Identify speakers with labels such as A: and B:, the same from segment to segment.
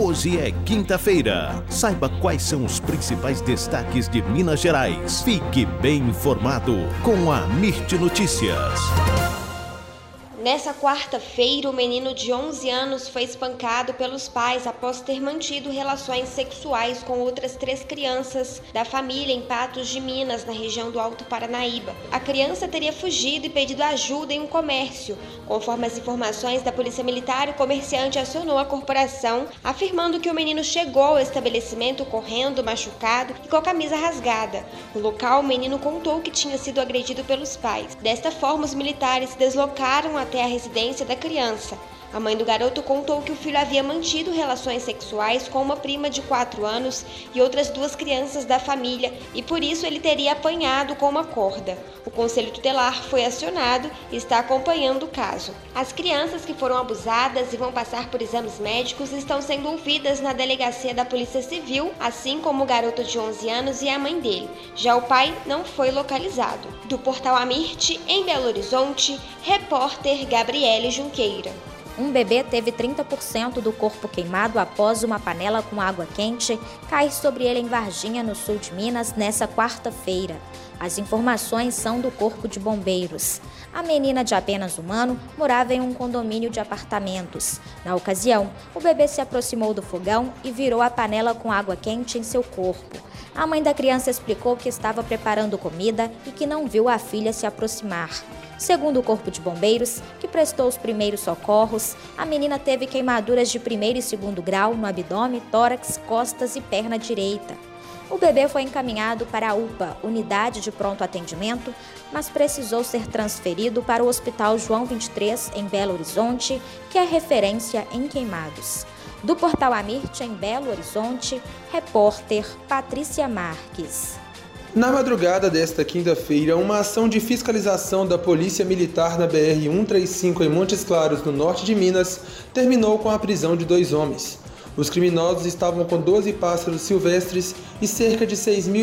A: Hoje é quinta-feira. Saiba quais são os principais destaques de Minas Gerais. Fique bem informado com a Mirte Notícias.
B: Nessa quarta-feira, o menino de 11 anos foi espancado pelos pais após ter mantido relações sexuais com outras 3 crianças da família em Patos de Minas, na região do Alto Paranaíba. A criança teria fugido e pedido ajuda em um comércio. Conforme as informações da Polícia Militar, o comerciante acionou a corporação, afirmando que o menino chegou ao estabelecimento correndo, machucado e com a camisa rasgada. No local, o menino contou que tinha sido agredido pelos pais. Desta forma, os militares se deslocaram até a residência da criança. A mãe do garoto contou que o filho havia mantido relações sexuais com uma prima de 4 anos e outras 2 crianças da família e por isso ele teria apanhado com uma corda. O Conselho Tutelar foi acionado e está acompanhando o caso. As crianças que foram abusadas e vão passar por exames médicos estão sendo ouvidas na delegacia da Polícia Civil, assim como o garoto de 11 anos e a mãe dele. Já o pai não foi localizado. Do Portal Amirte, em Belo Horizonte, repórter Gabriele Junqueira.
C: Um bebê teve 30% do corpo queimado após uma panela com água quente cair sobre ele em Varginha, no sul de Minas, nessa quarta-feira. As informações são do Corpo de Bombeiros. A menina, de apenas 1 ano, morava em um condomínio de apartamentos. Na ocasião, o bebê se aproximou do fogão e virou a panela com água quente em seu corpo. A mãe da criança explicou que estava preparando comida e que não viu a filha se aproximar. Segundo o Corpo de Bombeiros, que prestou os primeiros socorros, a menina teve queimaduras de 1º e 2º grau no abdômen, tórax, costas e perna direita. O bebê foi encaminhado para a UPA, Unidade de Pronto Atendimento, mas precisou ser transferido para o Hospital João 23, em Belo Horizonte, que é referência em queimados. Do Portal Amirte, em Belo Horizonte, repórter Patrícia Marques.
D: Na madrugada desta quinta-feira, uma ação de fiscalização da Polícia Militar na BR-135 em Montes Claros, no norte de Minas, terminou com a prisão de 2 homens. Os criminosos estavam com 12 pássaros silvestres e cerca de R$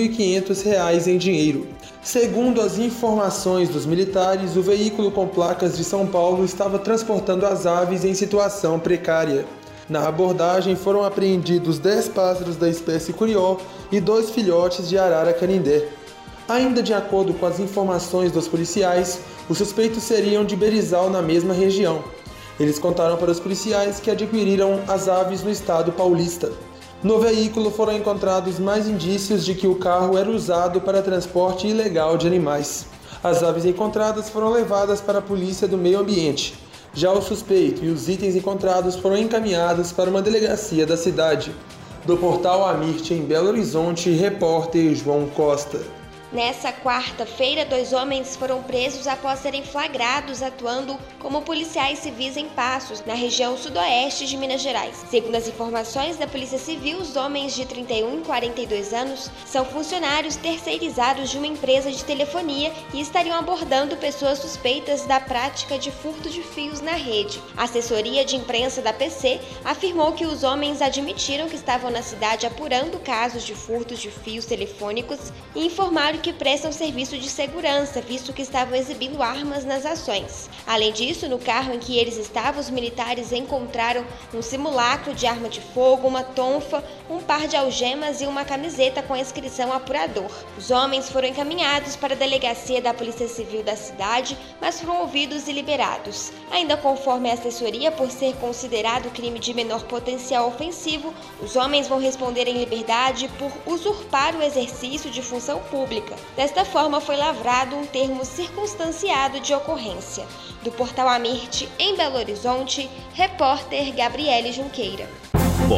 D: 6.500 em dinheiro. Segundo as informações dos militares, o veículo com placas de São Paulo estava transportando as aves em situação precária. Na abordagem foram apreendidos 10 pássaros da espécie curió e 2 filhotes de arara canindé. Ainda de acordo com as informações dos policiais, os suspeitos seriam de Berizal, na mesma região. Eles contaram para os policiais que adquiriram as aves no estado paulista. No veículo foram encontrados mais indícios de que o carro era usado para transporte ilegal de animais. As aves encontradas foram levadas para a Polícia do Meio Ambiente. Já o suspeito e os itens encontrados foram encaminhados para uma delegacia da cidade. Do Portal Amirte, em Belo Horizonte, repórter João Costa.
B: Nessa quarta-feira, 2 homens foram presos após serem flagrados atuando como policiais civis em Passos, na região sudoeste de Minas Gerais. Segundo as informações da Polícia Civil, os homens de 31 e 42 anos são funcionários terceirizados de uma empresa de telefonia e estariam abordando pessoas suspeitas da prática de furto de fios na rede. A assessoria de imprensa da PC afirmou que os homens admitiram que estavam na cidade apurando casos de furtos de fios telefônicos e informaram que prestam serviço de segurança, visto que estavam exibindo armas nas ações. Além disso, no carro em que eles estavam, os militares encontraram um simulacro de arma de fogo, uma tonfa, um par de algemas e uma camiseta com a inscrição apurador. Os homens foram encaminhados para a delegacia da Polícia Civil da cidade, mas foram ouvidos e liberados. Ainda conforme a assessoria, por ser considerado crime de menor potencial ofensivo, os homens vão responder em liberdade por usurpar o exercício de função pública. Desta forma, foi lavrado um termo circunstanciado de ocorrência. Do Portal Amirte, em Belo Horizonte, repórter Gabriele Junqueira.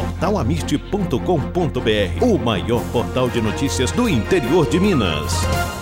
A: Portalamirte.com.br, o maior portal de notícias do interior de Minas.